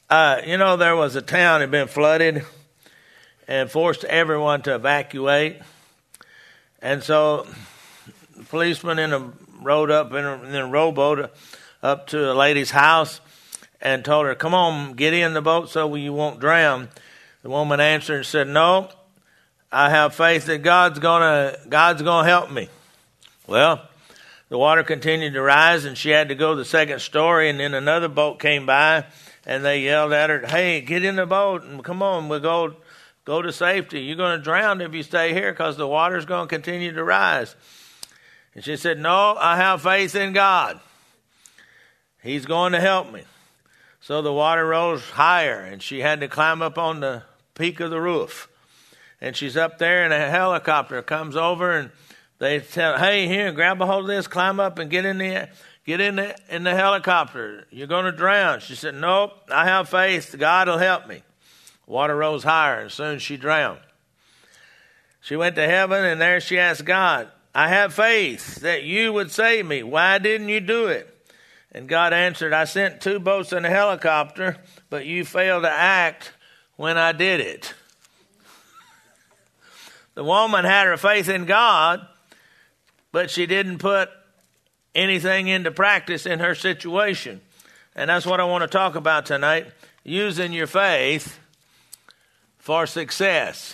There was a town that had been flooded and forced everyone to evacuate. And so the policeman rode up in a rowboat up to a lady's house and told her, "Come on, get in the boat so you won't drown." The woman answered and said, "No, I have faith that God's gonna help me." Well, the water continued to rise, and she had to go to the second story, and then another boat came by, and they yelled at her, "Hey, get in the boat, and come on, we'll go to safety. You're going to drown if you stay here because the water's going to continue to rise." And she said, "No, I have faith in God. He's going to help me." So the water rose higher, and she had to climb up on the peak of the roof. And she's up there, and a helicopter comes over, and they tell, "Hey, here, grab a hold of this, climb up, and get in the helicopter. You're going to drown." She said, "Nope, I have faith. God will help me." Water rose higher, and soon she drowned. She went to heaven, and there she asked God, "I have faith that you would save me. Why didn't you do it?" And God answered, "I sent 2 boats and a helicopter, but you failed to act when I did it." The woman had her faith in God, but she didn't put anything into practice in her situation. And that's what I want to talk about tonight, using your faith for success.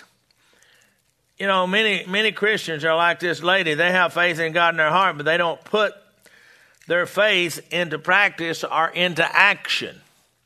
Many Christians are like this lady. They have faith in God in their heart, but they don't put their faith into practice or into action.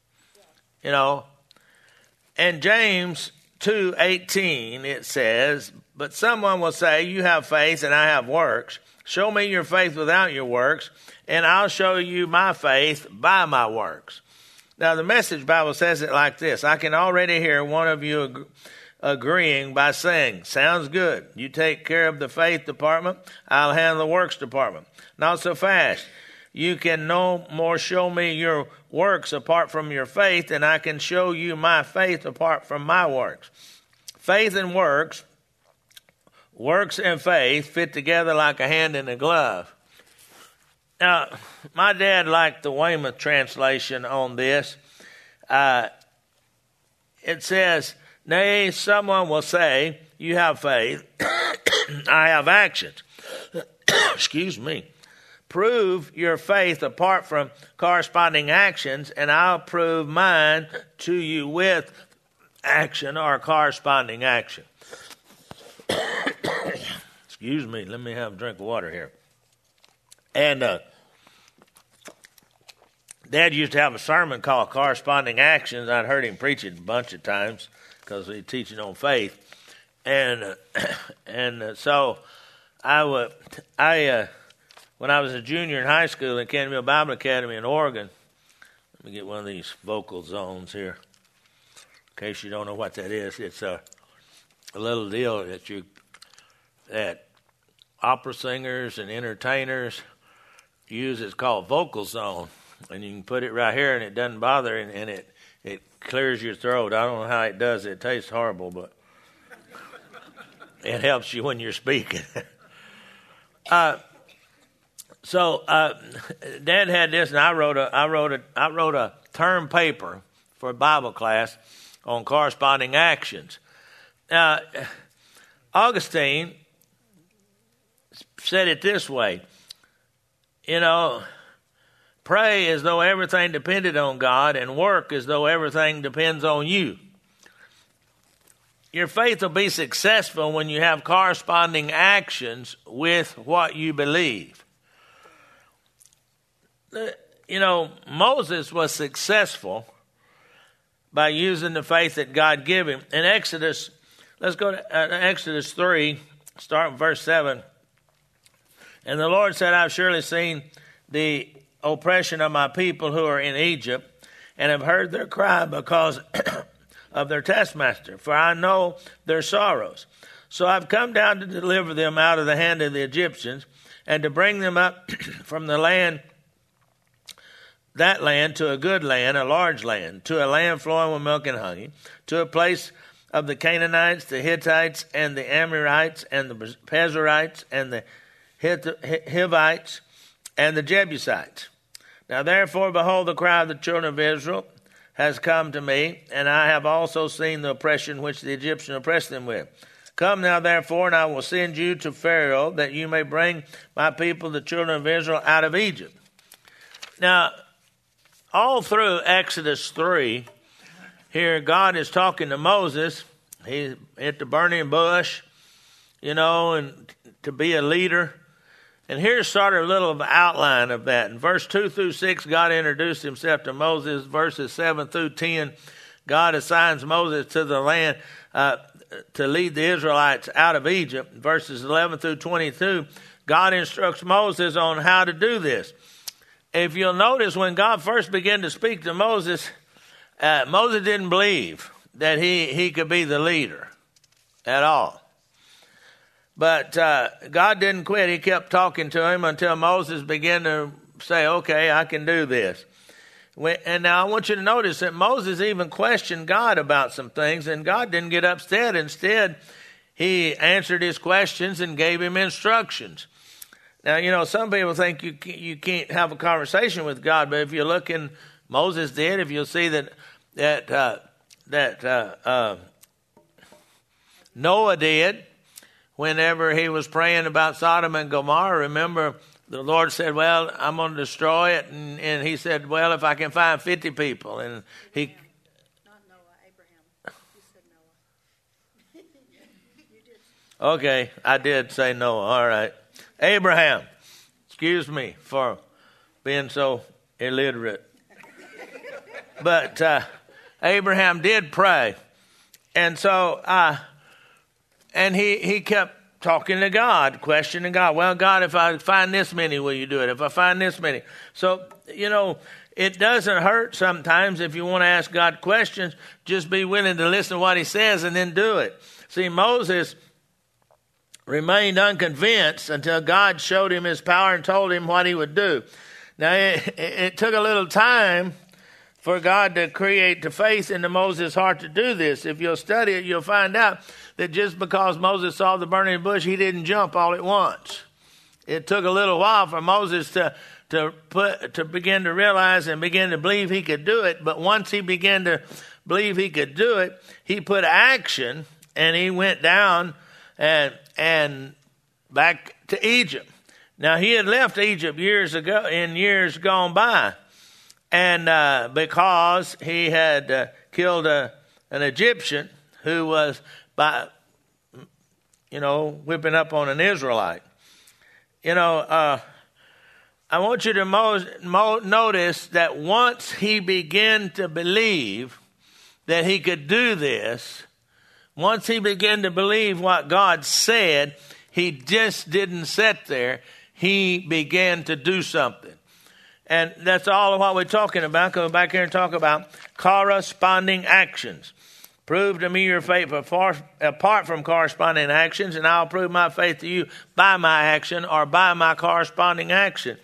And James 2:18, it says, "But someone will say, 'You have faith and I have works. Show me your faith without your works, and I'll show you my faith by my works.'" Now, the Message Bible says it like this. I can already hear one of you agreeing by saying, "Sounds good. You take care of the faith department, I'll handle the works department." Not so fast. You can no more show me your works apart from your faith than I can show you my faith apart from my works. Faith and works and faith fit together like a hand in a glove. Now, my dad liked the Weymouth translation on this. It says, "Nay, someone will say, 'You have faith, I have actions.'" Excuse me. "Prove your faith apart from corresponding actions, and I'll prove mine to you with action or corresponding action." Excuse me, let me have a drink of water here. And Dad used to have a sermon called Corresponding Actions. I'd heard him preach it a bunch of times because he's teaching on faith. So when I was a junior in high school at Canterville Bible Academy in Oregon, let me get one of these vocal zones here, in case you don't know what that is. It's a little deal that opera singers and entertainers use. It's called vocal zone, and you can put it right here, and it doesn't bother, and it clears your throat. I don't know how it does it. It tastes horrible, but it helps you when you're speaking. So Dad had this, and I wrote a term paper for a Bible class on corresponding actions. Augustine said it this way, pray as though everything depended on God, and work as though everything depends on you. Your faith will be successful when you have corresponding actions with what you believe. Moses was successful by using the faith that God gave him. In Exodus, let's go to Exodus 3, start with verse 7. "And the Lord said, I've surely seen the oppression of my people who are in Egypt, and have heard their cry because of their taskmaster, for I know their sorrows. So I've come down to deliver them out of the hand of the Egyptians, and to bring them up from that land to a good land, a large land, to a land flowing with milk and honey, to a place of the Canaanites, the Hittites, and the Amorites, and the Perizzites, and the Hivites, and the Jebusites. Now therefore, behold, the cry of the children of Israel has come to me, and I have also seen the oppression which the Egyptians oppressed them with. Come now, therefore, and I will send you to Pharaoh, that you may bring my people, the children of Israel, out of Egypt. Now, all through Exodus 3, here God is talking to Moses. He's at the burning bush, and to be a leader. And here's sort of a little outline of that. In verse 2 through 6, God introduced himself to Moses. Verses 7 through 10, God assigns Moses to the land to lead the Israelites out of Egypt. Verses 11 through 22, God instructs Moses on how to do this. If you'll notice, when God first began to speak to Moses, Moses didn't believe that he could be the leader at all. But God didn't quit. He kept talking to him until Moses began to say, okay, I can do this. And now I want you to notice that Moses even questioned God about some things, and God didn't get upset. Instead, he answered his questions and gave him instructions. Now, some people think you can't have a conversation with God, but if you look in Moses did, if you'll see that Noah did, whenever he was praying about Sodom and Gomorrah, remember the Lord said, well, I'm going to destroy it. And he said, well, if I can find 50 people. And he... Not Noah, Abraham. You said Noah. You did. Okay, I did say Noah. All right. Abraham. Excuse me for being so illiterate. But Abraham did pray. And so, and he kept talking to God, questioning God. Well, God, if I find this many, will you do it? If I find this many. So, it doesn't hurt sometimes if you want to ask God questions, just be willing to listen to what he says and then do it. See, Moses remained unconvinced until God showed him his power and told him what he would do. Now, it took a little time for God to create the faith into Moses' heart to do this. If you'll study it, you'll find out that just because Moses saw the burning bush, he didn't jump all at once. It took a little while for Moses to begin to realize and begin to believe he could do it. But once he began to believe he could do it, he put action, and he went down and back to Egypt. Now, he had left Egypt years ago, in years gone by, and because he had killed an Egyptian who was whipping up on an Israelite. I want you to notice that once he began to believe that he could do this, once he began to believe what God said, he just didn't sit there. He began to do something. And that's all of what we're talking about. Go back here and talk about corresponding actions. Prove to me your faith apart from corresponding actions, and I'll prove my faith to you by my action or by my corresponding action.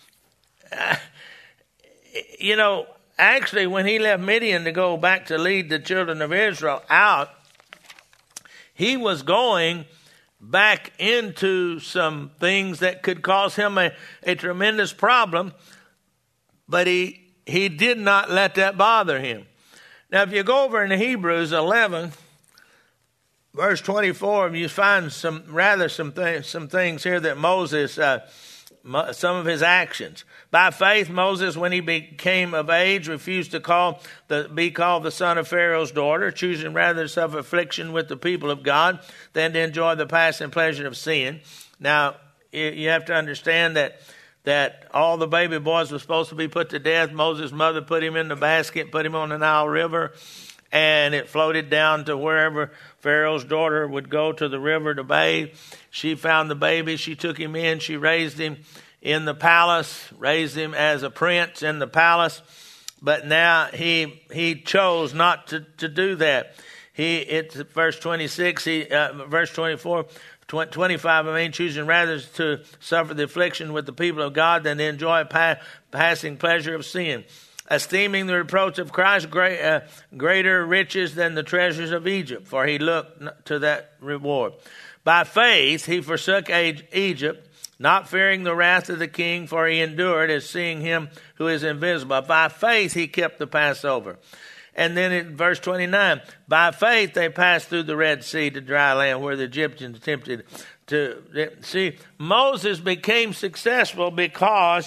Actually, when he left Midian to go back to lead the children of Israel out, he was going back into some things that could cause him a tremendous problem, but he did not let that bother him. Now, if you go over into Hebrews 11, verse 24, you find some things here that Moses, some of his actions. By faith, Moses, when he became of age, refused to be called the son of Pharaoh's daughter, choosing rather to suffer affliction with the people of God than to enjoy the passing pleasure of sin. Now, you have to understand that all the baby boys were supposed to be put to death. Moses' mother put him in the basket, put him on the Nile River, and it floated down to wherever Pharaoh's daughter would go to the river to bathe. She found the baby. She took him in. She raised him in the palace, raised him as a prince in the palace. But now he chose not to do that. It's verse 26, verse 24, 25, choosing rather to suffer the affliction with the people of God than to enjoy passing pleasure of sin, esteeming the reproach of Christ greater riches than the treasures of Egypt, for he looked to that reward. By faith he forsook Egypt, not fearing the wrath of the king, for he endured as seeing him who is invisible. By faith he kept the Passover. And then in verse 29, by faith they passed through the Red Sea to dry land where the Egyptians attempted to. See, Moses became successful because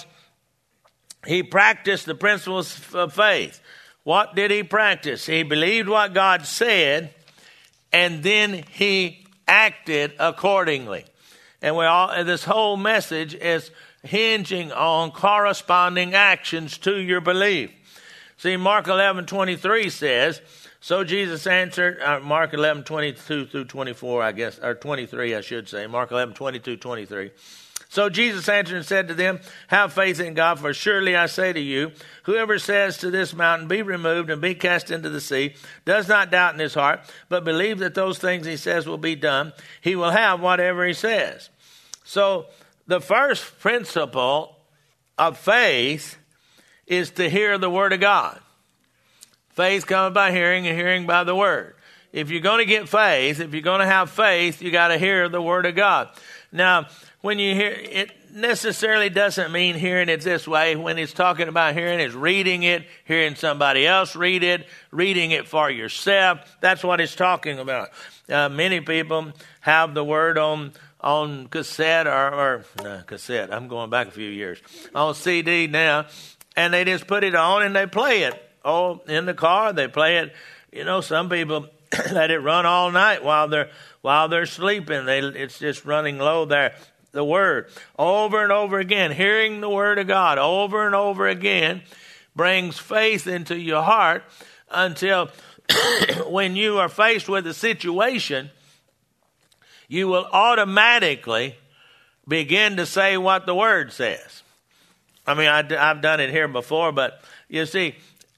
he practiced the principles of faith. What did he practice? He believed what God said, and then he acted accordingly. And this whole message is hinging on corresponding actions to your belief. See, Mark 11:23 says, so Jesus answered, Mark 11:22 through 24, I guess, or 23, I should say. Mark 11:22, 23. So Jesus answered and said to them, have faith in God, for surely I say to you, whoever says to this mountain, be removed and be cast into the sea, does not doubt in his heart, but believe that those things he says will be done, he will have whatever he says. So the first principle of faith is to hear the word of God. Faith comes by hearing, and hearing by the word. If you're going to get faith, if you're going to have faith, you got to hear the word of God. Now, when you hear, it necessarily doesn't mean hearing it this way. When it's talking about hearing, it's reading it, hearing somebody else read it, reading it for yourself. That's what it's talking about. Many people have the word on cassette or cassette. I'm going back a few years. On CD now, and they just put it on and they play it. Oh, in the car they play it. You know, some people let it run all night while they're sleeping. It's just running low there. The word over and over again, hearing the word of God over and over again brings faith into your heart until when you are faced with a situation, you will automatically begin to say what the word says. I mean, I've done it here before, but you see,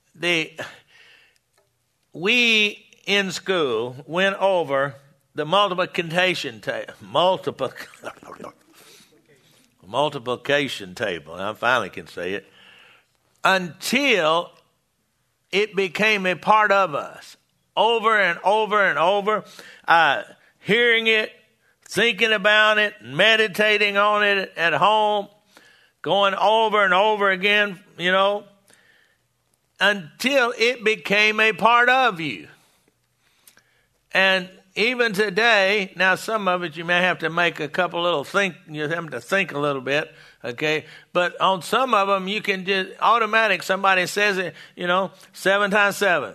we in school went over the multiplication table. Multiplication table. I finally can say it. Until it became a part of us. Over and over and over. Hearing it, thinking about it, meditating on it at home. Going over and over again, you know. Until it became a part of you. And even today, now some of it you may have to make a couple little you have to think a little bit, okay? But on some of them you can just automatic, somebody says it, 7 times 7.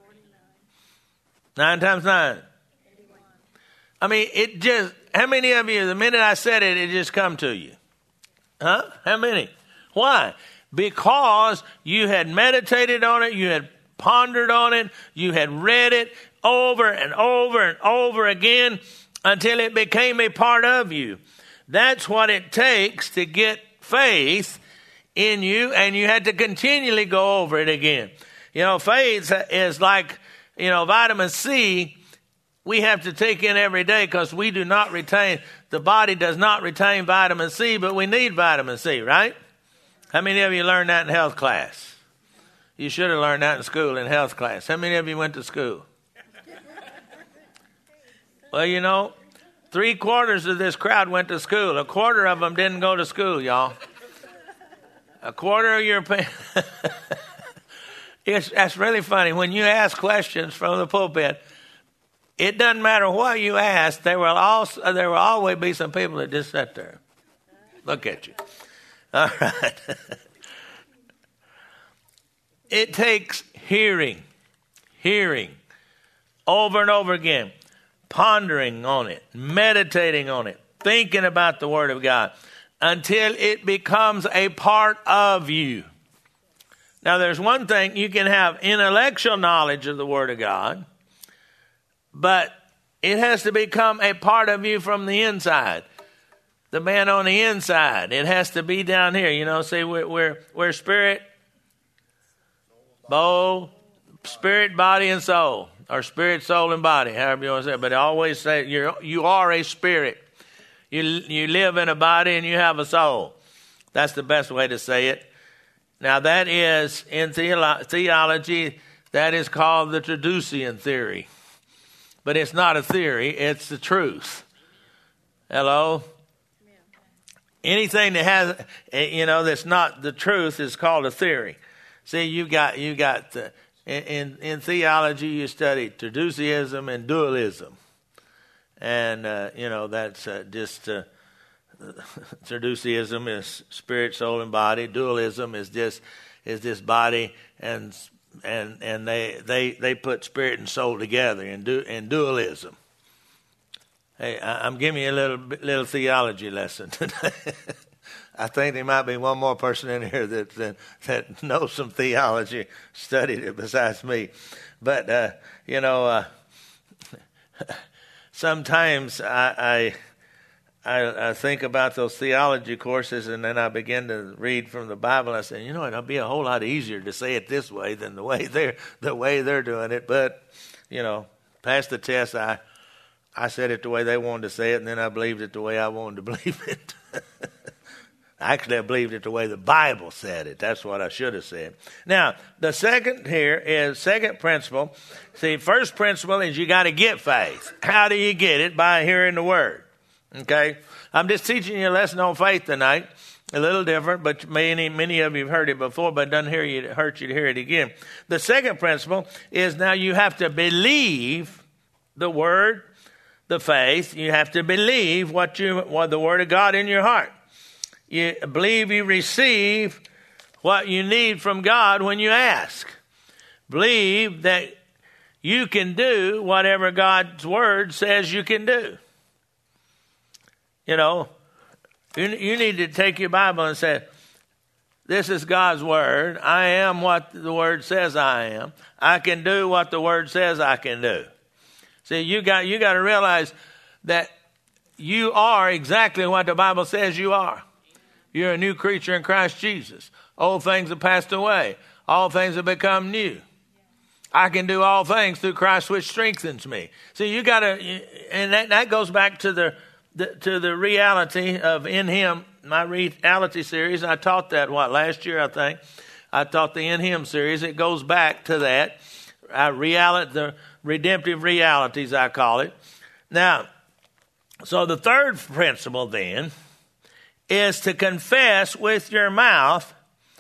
9 times 9. I mean, it just, how many of you, the minute I said it, it just come to you? Huh? How many? Why? Because you had meditated on it, you had pondered on it, you had read it over and over and over again until it became a part of you. That's what it takes to get faith in you, and you had to continually go over it again. Faith is like, vitamin C we have to take in every day because we do not retain, the body does not retain vitamin C, but we need vitamin C, right? How many of you learned that in health class? You should have learned that in school, in health class. How many of you went to school? Well, 3/4 of this crowd went to school. 1/4 of them didn't go to school, y'all. 1/4 of your that's really funny. When you ask questions from the pulpit, it doesn't matter what you ask. There will always be some people that just sit there. Look at you. All right. It takes hearing over and over again, pondering on it, meditating on it, thinking about the Word of God until it becomes a part of you. Now, there's one thing, you can have intellectual knowledge of the Word of God, but it has to become a part of you from the inside. The man on the inside. It has to be down here. See, we're spirit, spirit, body, and soul. Or spirit, soul, and body, however you want to say it. But I always say you are a spirit. You live in a body and you have a soul. That's the best way to say it. Now that is, in theology, that is called the Traducian theory. But it's not a theory, it's the truth. Hello? Anything that has, that's not the truth is called a theory. See, you got in theology you study traduciism and dualism, and that's just traduciism is spirit, soul, and body. Dualism is this body and they put spirit and soul together in dualism. Hey, I'm giving you a little theology lesson today. I think there might be one more person in here that knows some theology, studied it besides me. But sometimes I think about those theology courses, and then I begin to read from the Bible. And I say, it'll be a whole lot easier to say it this way than the way they're doing it. But past the test, I said it the way they wanted to say it, and then I believed it the way I wanted to believe it. Actually, I believed it the way the Bible said it. That's what I should have said. Now, the second principle. See, first principle is you got to get faith. How do you get it? By hearing the word. Okay? I'm just teaching you a lesson on faith tonight. A little different, but many of you have heard it before, but it doesn't hurt you to hear it again. The second principle is now you have to believe the word, the faith. You have to believe what the word of God in your heart. You believe you receive what you need from God when you ask. Believe that you can do whatever God's word says you can do. You need to take your Bible and say, this is God's word. I am what the word says I am. I can do what the word says I can do. See, you got to realize that you are exactly what the Bible says you are. You're a new creature in Christ Jesus. Old things have passed away. All things have become new. I can do all things through Christ which strengthens me. See, you got to, and that goes back to the reality of in Him. My reality series, I taught that last year I think. I taught the In Him series. It goes back to that the redemptive realities, I call it. Now, so the third principle then is to confess with your mouth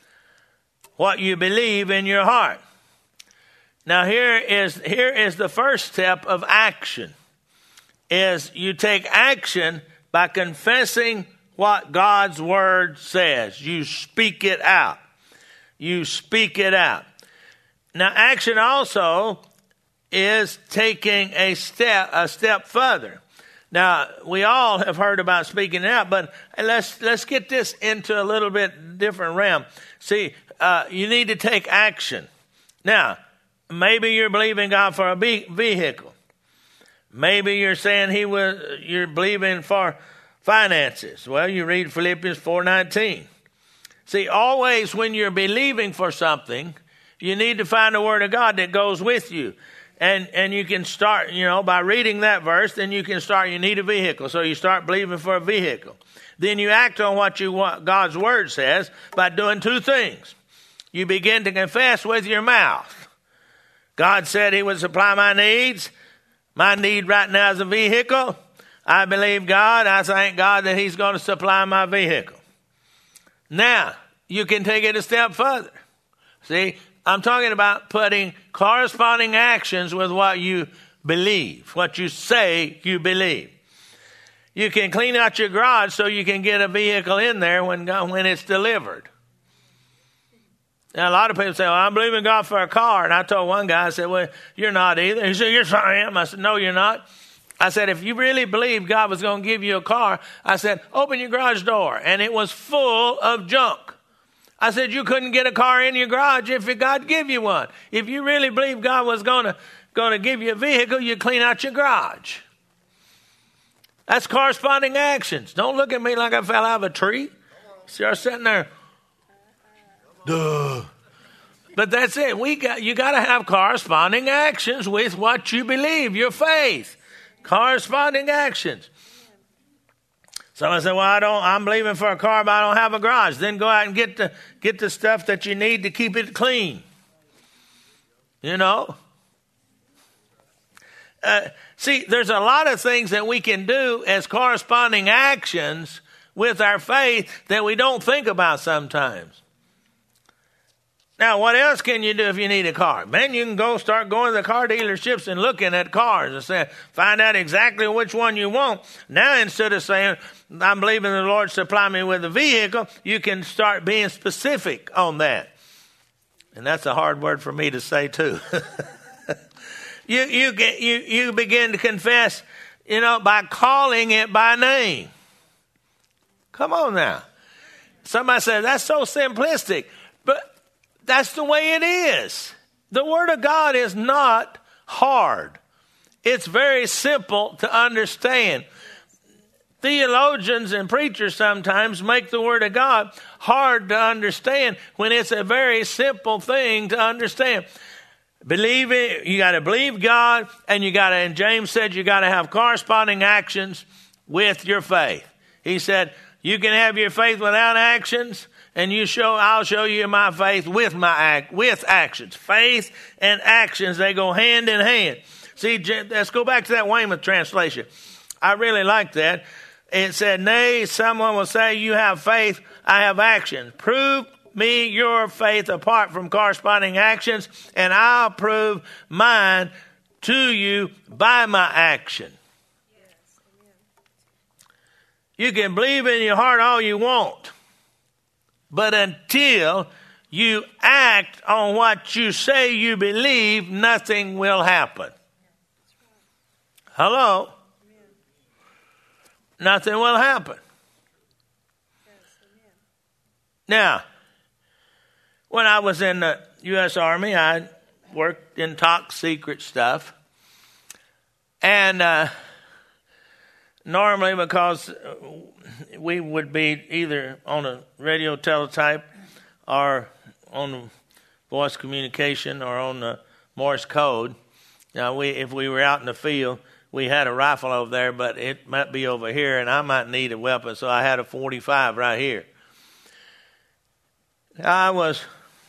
what you believe in your heart. Now here is the first step of action. Is you take action by confessing what God's word says. You speak it out. You speak it out. Now action also is taking a step further. Now, we all have heard about speaking out, but let's get this into a little bit different realm. See, you need to take action. Now, maybe you're believing God for a vehicle. Maybe you're saying you're believing for finances. Well, you read Philippians 4:19. See, always when you're believing for something, you need to find the word of God that goes with you. And you can start, by reading that verse, then you can start, you need a vehicle. So you start believing for a vehicle. Then you act on what God's word says by doing two things. You begin to confess with your mouth. God said He would supply my needs. My need right now is a vehicle. I believe God. I thank God that He's going to supply my vehicle. Now, you can take it a step further. See, I'm talking about putting corresponding actions with what you believe, what you say you believe. You can clean out your garage so you can get a vehicle in there when it's delivered. Now, a lot of people say, well, I'm believing God for a car. And I told one guy, I said, well, you're not either. He said, yes, I am. I said, no, you're not. I said, if you really believed God was going to give you a car, I said, open your garage door. And it was full of junk. I said, you couldn't get a car in your garage if God give you one. If you really believe God was going to give you a vehicle, you clean out your garage. That's corresponding actions. Don't look at me like I fell out of a tree. See, I'm sitting there. Duh. But that's it. You got to have corresponding actions with what you believe, your faith. Corresponding actions. Someone said, well, I'm believing for a car, but I don't have a garage. Then go out and get the stuff that you need to keep it clean. See, there's a lot of things that we can do as corresponding actions with our faith that we don't think about sometimes. Now, what else can you do if you need a car? Man, you can start going to the car dealerships and looking at cars and say, find out exactly which one you want. Now, instead of saying, I'm believing the Lord supply me with a vehicle, you can start being specific on that. And that's a hard word for me to say too. You begin to confess, by calling it by name. Come on now. Somebody said, that's so simplistic. But that's the way it is. The Word of God is not hard. It's very simple to understand. Theologians and preachers sometimes make the Word of God hard to understand when it's a very simple thing to understand. Believe it, you got to believe God, and and James said you got to have corresponding actions with your faith. He said, you can have your faith without actions, and I'll show you my faith with actions. Faith and actions, they go hand in hand. See, let's go back to that Weymouth translation. I really like that. It said, nay, someone will say, you have faith, I have actions. Prove me your faith apart from corresponding actions, and I'll prove mine to you by my action. Yes, you can believe in your heart all you want, but until you act on what you say you believe, nothing will happen. Hello? Nothing will happen. Now, when I was in the U.S. Army, I worked in top secret stuff. And normally, because we would be either on a radio teletype or on the voice communication or on the Morse code. Now, if we were out in the field, we had a rifle over there, but it might be over here, and I might need a weapon, so I had a .45 right here. I was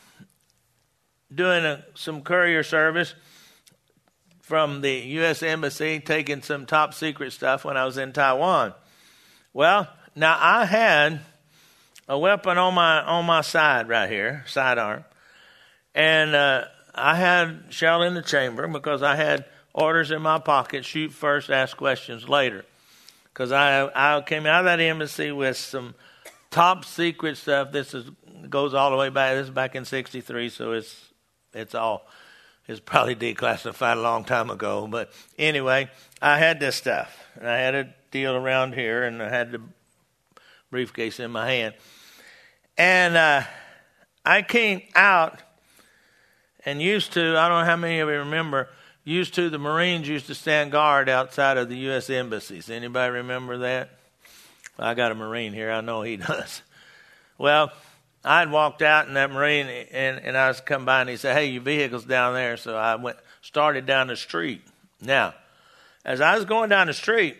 doing some courier service from the U.S. Embassy, taking some top secret stuff when I was in Taiwan. Well, now I had a weapon on my side right here, sidearm, and I had shell in the chamber because I had orders in my pocket: shoot first, ask questions later. Because I came out of that embassy with some top secret stuff. This goes all the way back. This is back in '63, so it's probably declassified a long time ago. But anyway, I had this stuff, and I had a deal around here, and I had the briefcase in my hand. And I came out and used to, I don't know how many of you remember, the Marines used to stand guard outside of the U.S. embassies. Anybody remember that? I got a Marine here. I know he does. Well, I'd walked out, and that Marine, and I was come by, and he said, hey, your vehicle's down there. So I started down the street. Now, as I was going down the street,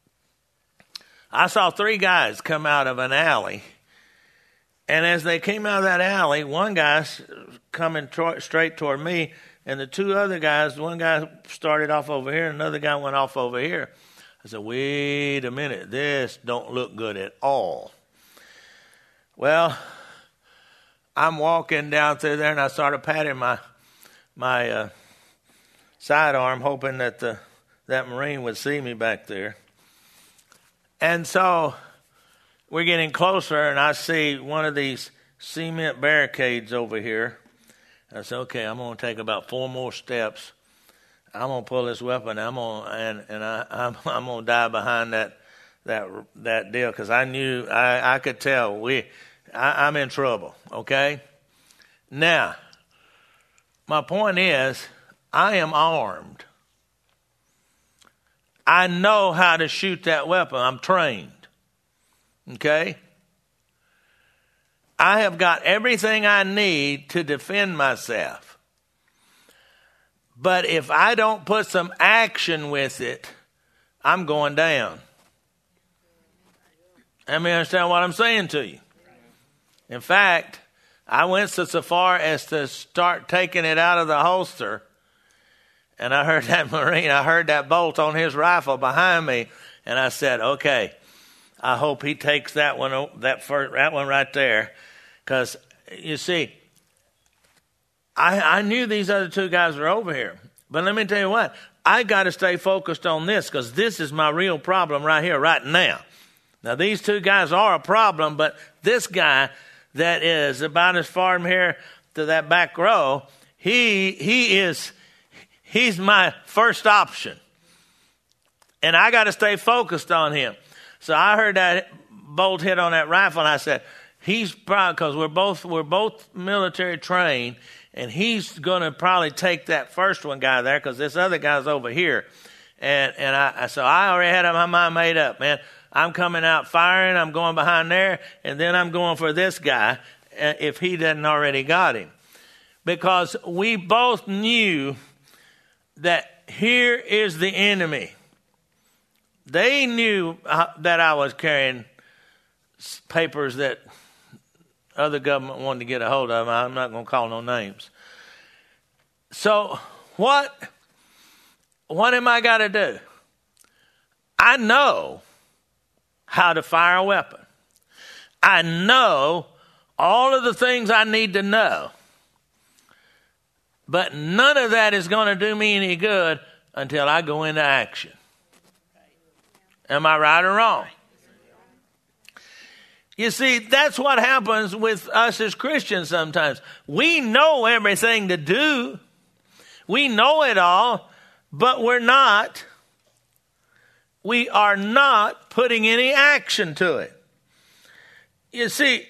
I saw 3 guys come out of an alley. And as they came out of that alley, one guy's coming straight toward me, and the 2 other guys, one guy started off over here, and another guy went off over here. I said, wait a minute, this don't look good at all. Well, I'm walking down through there, and I started patting my sidearm, hoping that that Marine would see me back there. And so we're getting closer, and I see one of these cement barricades over here. I said, okay, I'm going to take about 4 more steps. I'm going to pull this weapon. I'm going to die behind that deal, because I knew I could tell I'm in trouble. Okay. Now, my point is, I am armed. I know how to shoot that weapon. I'm trained. Okay? I have got everything I need to defend myself. But if I don't put some action with it, I'm going down. Let me understand what I'm saying to you. In fact, I went so far as to start taking it out of the holster. And I heard that Marine, I heard that bolt on his rifle behind me. And I said, okay, I hope he takes that one right there. Because, you see, I knew these other two guys were over here. But let me tell you what, I got to stay focused on this because this is my real problem right here, right now. Now, these two guys are a problem, but this guy that is about as far from here to that back row, he's my first option. And I got to stay focused on him. So I heard that bolt hit on that rifle, and I said, he's probably, because we're both military trained, and he's going to probably take that first one guy there because this other guy's over here. And so I already had my mind made up, man. I'm coming out firing, I'm going behind there, and then I'm going for this guy if he doesn't already got him. Because we both knew that here is the enemy. They knew that I was carrying papers that other government wanted to get a hold of. I'm not going to call no names. So what am I got to do? I know how to fire a weapon. I know all of the things I need to know. But none of that is going to do me any good until I go into action. Am I right or wrong? You see, that's what happens with us as Christians sometimes. We know everything to do. We know it all, but we are not putting any action to it. You see,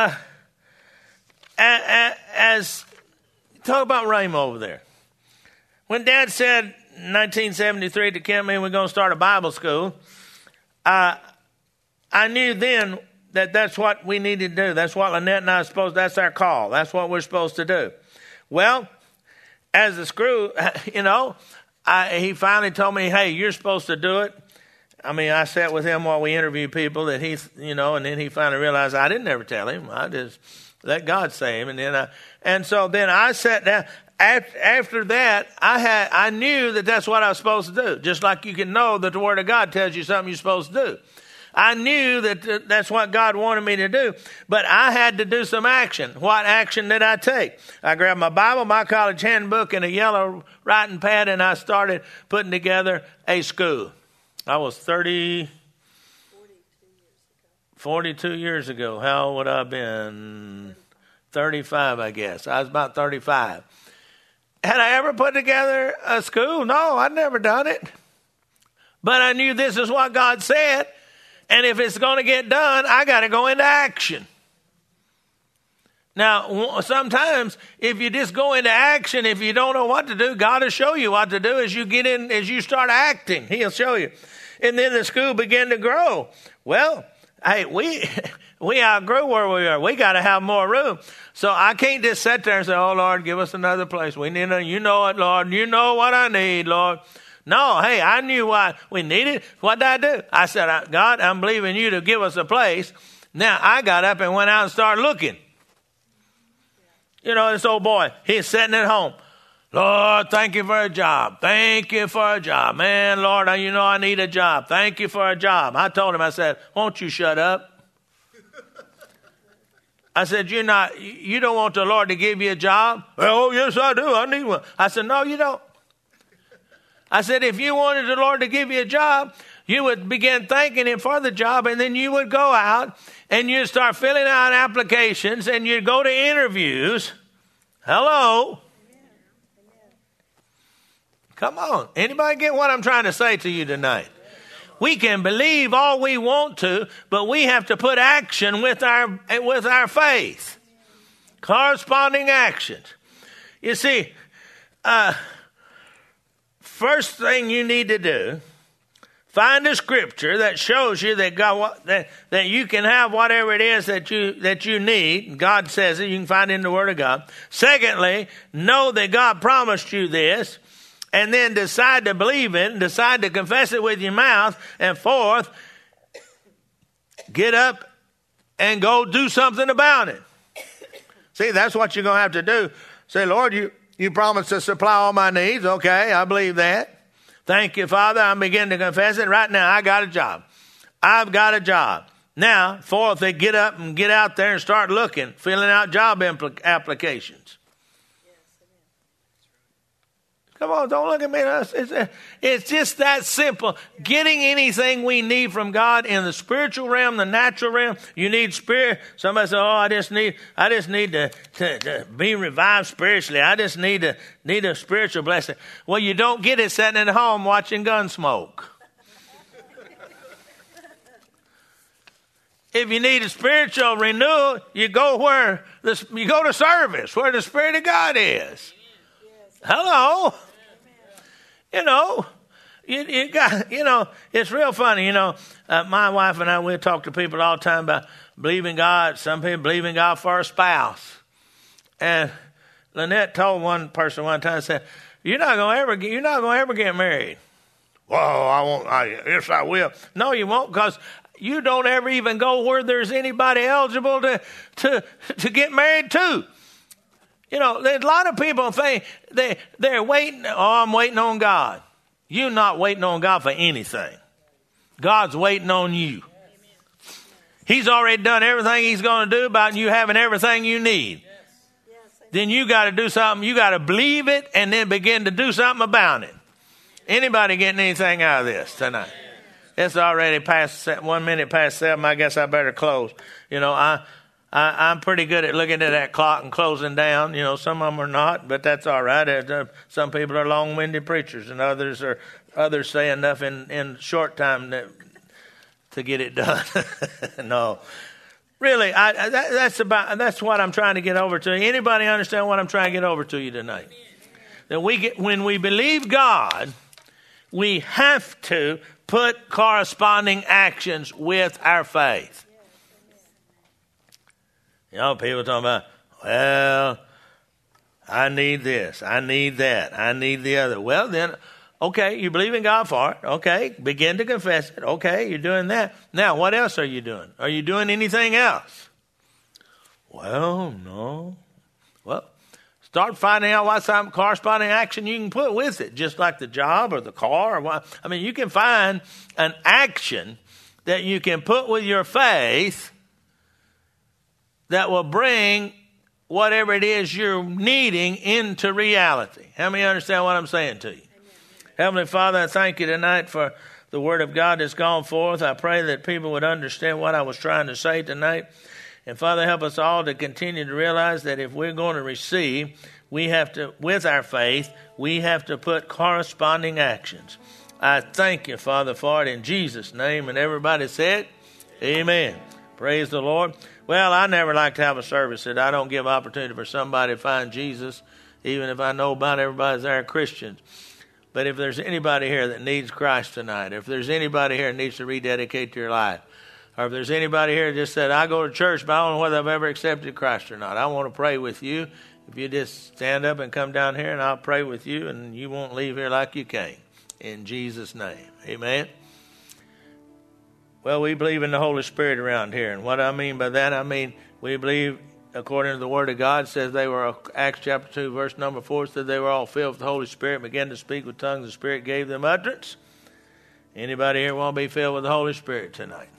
as talk about Rhema over there. When Dad said in 1973 to Kim, we're going to start a Bible school, I knew then that that's what we needed to do. That's what Lynette and I are supposed to, that's our call. That's what we're supposed to do. Well, as the screw, he finally told me, hey, you're supposed to do it. I mean, I sat with him while we interviewed people that and then he finally realized I didn't ever tell him. I just let God say him. And so then I sat down. After that, I knew that that's what I was supposed to do. Just like you can know that the Word of God tells you something you're supposed to do. I knew that that's what God wanted me to do, but I had to do some action. What action did I take? I grabbed my Bible, my college handbook, and a yellow writing pad, and I started putting together a school. I was 42 years ago. How old would I have been? 35, I guess. I was about 35. Had I ever put together a school? No, I'd never done it. But I knew this is what God said. And if it's going to get done, I got to go into action. Now, sometimes if you just go into action, if you don't know what to do, God will show you what to do as you start acting. He'll show you. And then the school began to grow. Well, hey, we outgrew where we are. We got to have more room. So I can't just sit there and say, oh, Lord, give us another place. We need you know it, Lord. You know what I need, Lord. No, hey, I knew what we needed. What did I do? I said, God, I'm believing you to give us a place. Now, I got up and went out and started looking. This old boy, he's sitting at home. Lord, thank you for a job. Thank you for a job. Man, Lord, I need a job. Thank you for a job. I told him, I said, won't you shut up? I said, you don't want the Lord to give you a job? Well, oh, yes, I do. I need one. I said, no, you don't. I said, if you wanted the Lord to give you a job, you would begin thanking him for the job, and then you would go out and you'd start filling out applications and you'd go to interviews. Hello? Come on. Anybody get what I'm trying to say to you tonight? We can believe all we want to, but we have to put action with our faith. Corresponding actions. You see, first thing you need to do, find a scripture that shows you that God that you can have whatever it is that you need. God says it. You can find it in the Word of God. Secondly, know that God promised you this, and then decide to believe it, decide to confess it with your mouth. And fourth, get up and go do something about it. See, that's what you're going to have to do. Say, Lord, you promised to supply all my needs. Okay, I believe that. Thank you, Father. I'm beginning to confess it. Right now, I got a job. I've got a job. Now, fourth, they get up and get out there and start looking, filling out job applications. Come on, don't look at me. It's just that simple. Getting anything we need from God in the spiritual realm, the natural realm. You need spirit. Somebody says, "Oh, I just need to be revived spiritually. I just need a spiritual blessing." Well, you don't get it sitting at home watching Gunsmoke. If you need a spiritual renewal, you go to service where the Spirit of God is. Hello. You got, it's real funny. My wife and I, we talk to people all the time about believing God. Some people believe in God for a spouse. And Lynette told one person one time, said, you're not going to ever get married. Whoa, I won't. Yes, I will. No, you won't, because you don't ever even go where there's anybody eligible to get married to. There's a lot of people think they're waiting. Oh, I'm waiting on God. You're not waiting on God for anything. God's waiting on you. He's already done everything he's going to do about you having everything you need. Then you got to do something. You got to believe it and then begin to do something about it. Anybody getting anything out of this tonight? It's already past 1 minute past 7. I guess I better close. I'm pretty good at looking at that clock and closing down. Some of them are not, but that's all right. Some people are long-winded preachers, and others say enough in short time to get it done. No, really, that's what I'm trying to get over to you. Anybody understand what I'm trying to get over to you tonight? That when we believe God, we have to put corresponding actions with our faith. People talking about, well, I need this, I need that, I need the other. Well, then, okay, you believe in God for it. Okay, begin to confess it. Okay, you're doing that. Now, what else are you doing? Are you doing anything else? Well, no. Well, start finding out what some corresponding action you can put with it, just like the job or the car. You can find an action that you can put with your faith that will bring whatever it is you're needing into reality. How many understand what I'm saying to you? Amen. Heavenly Father, I thank you tonight for the word of God that's gone forth. I pray that people would understand what I was trying to say tonight. And Father, help us all to continue to realize that if we're going to receive, we have to, with our faith, we have to put corresponding actions. I thank you, Father, for it in Jesus' name. And everybody said, amen. Praise the Lord. Well, I never like to have a service that I don't give opportunity for somebody to find Jesus, even if I know about everybody's there Christians. But if there's anybody here that needs Christ tonight, if there's anybody here that needs to rededicate their life, or if there's anybody here that just said, I go to church, but I don't know whether I've ever accepted Christ or not, I want to pray with you. If you just stand up and come down here, and I'll pray with you, and you won't leave here like you came. In Jesus' name. Amen. Well, we believe in the Holy Spirit around here. And what I mean by that, we believe, according to the Word of God, says they were, Acts chapter 2, verse number 4, said they were all filled with the Holy Spirit and began to speak with tongues. The Spirit gave them utterance. Anybody here want to be filled with the Holy Spirit tonight?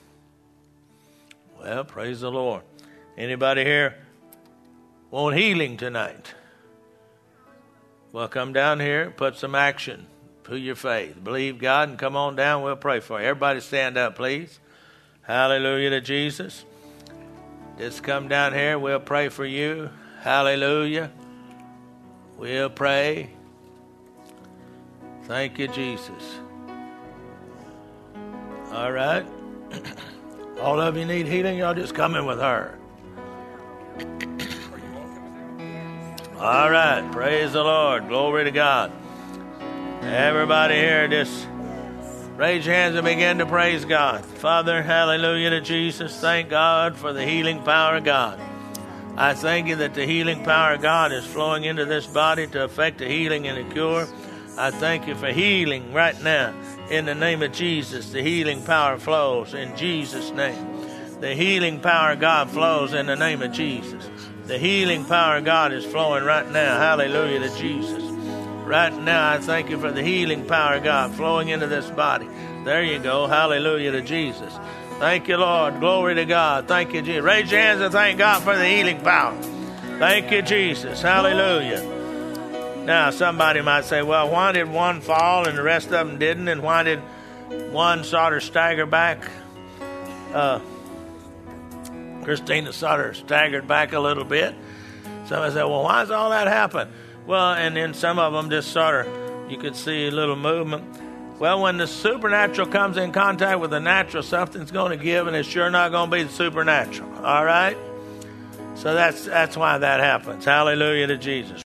Well, praise the Lord. Anybody here want healing tonight? Well, come down here, put some action to your faith. Believe God and come on down. We'll pray for you. Everybody stand up, please. Hallelujah to Jesus. Just come down here. We'll pray for you. Hallelujah. We'll pray. Thank you, Jesus. All right. All of you need healing. Y'all just come in with her. All right. Praise the Lord. Glory to God. Everybody here, just raise your hands and begin to praise God. Father, hallelujah to Jesus. Thank God for the healing power of God. I thank you that the healing power of God is flowing into this body to effect a healing and a cure. I thank you for healing right now. In the name of Jesus, the healing power flows in Jesus' name. The healing power of God flows in the name of Jesus. The healing power of God is flowing right now. Hallelujah to Jesus. Right now, I thank you for the healing power of God flowing into this body. There you go. Hallelujah to Jesus. Thank you, Lord. Glory to God. Thank you, Jesus. Raise your hands and thank God for the healing power. Thank you, Jesus. Hallelujah. Now, somebody might say, well, why did one fall and the rest of them didn't? And why did one sort of stagger back? Christina sort of staggered back a little bit. Somebody said, well, why does all that happen? Well, and then some of them just sort of, you could see a little movement. Well, when the supernatural comes in contact with the natural, something's going to give, and it's sure not going to be the supernatural. All right? So that's why that happens. Hallelujah to Jesus.